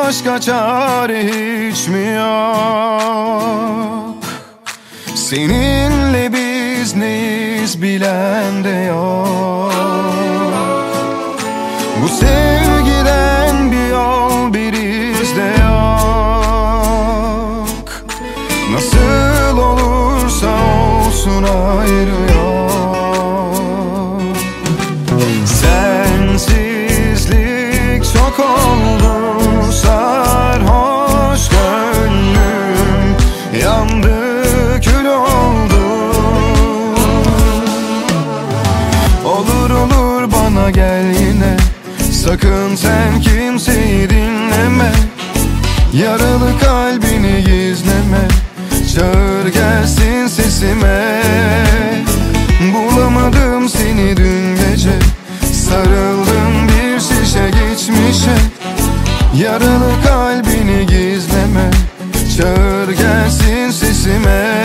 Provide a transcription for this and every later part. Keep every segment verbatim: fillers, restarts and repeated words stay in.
başka çare hiç mi yok? Seninle biz neyiz bilen de yok. Bu sevgiden bir yol bir iz de yok. Nasıl olursa olsun ayrı yok. Sensizlik çok oldu, sarhoş gönlüm yandı, kül oldu. Olur olur bana gel yine, sakın sen kimseyi dinleme. Yaralı kalbini gizleme, çağır gelsin sesime. Bulamadım seni dün gece, sarıldım bir şişe geçmişe. Yaralı kalbini gizleme, çağır gelsin sesime.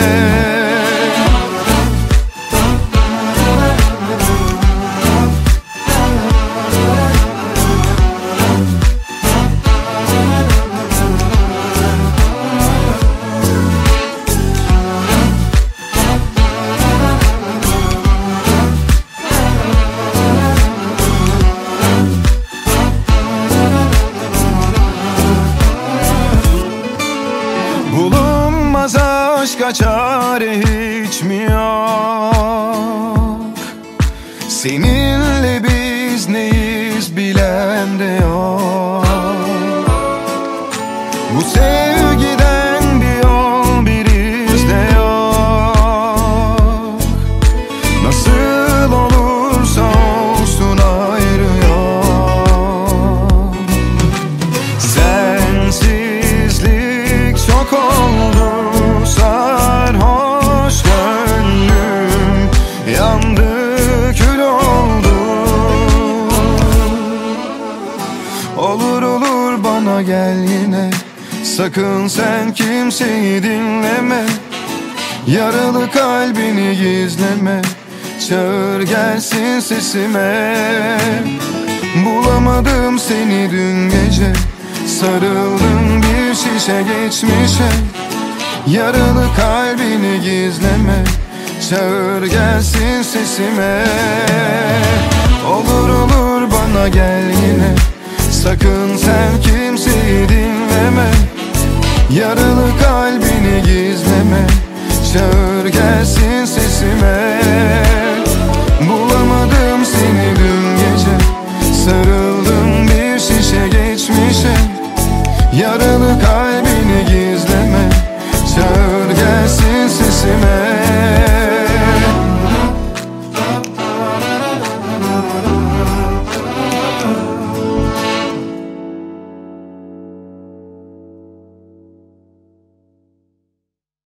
Bulunmaz aşka çare hiç mi yok? Seninle biz neyiz bilen de yok. Bu sevgiden bir yol bir iz de yok. Nasıl olursa olsun ayrı yok. Sensizlik çok oldu, sarhoş gönlüm yandı, kül oldu. Olur olur bana gel yine, sakın sen kimseyi dinleme. Yaralı kalbini gizleme, çağır gelsin sesime. Bulamadım seni dün gece, sarıldım bir şişe geçmişe. Yaralı kalbini gizleme, çağır gelsin sesime. Olur olur bana gel yine, sakın sen kimseyi dinleme. Yaralı kalbini gizleme, çağır gelsin sesime. Bulamadım seni dün gece, sarıldım bir şişe geçmişe. Yaralı kalbini gizleme, çağır gelsin sesime.